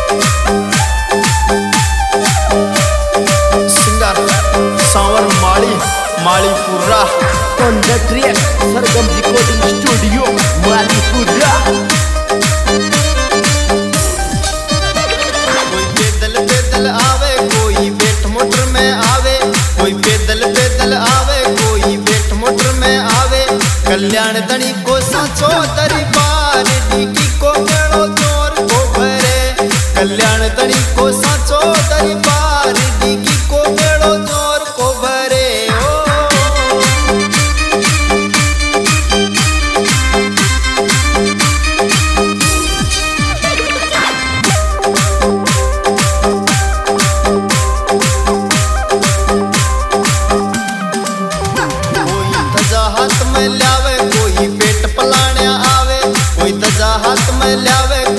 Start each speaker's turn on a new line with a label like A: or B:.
A: Malipura Sargam recording studio Malipura. कोई पैदल पैदल आवे, कोई बैठ मोटर में आवे, कोई पैदल पैदल आवे, कोई बैठ मोटर में आवे। कल्याण धनी को सांचो दरबार डिगी को गणो चोर को भरे। कल्याण धनी को सांचो दरबार डिगी को गणो चोर को भरे। हाथ में ल्यावे, कोई पेट पलाने आवे, कोई तजा हाथ में ल्यावे,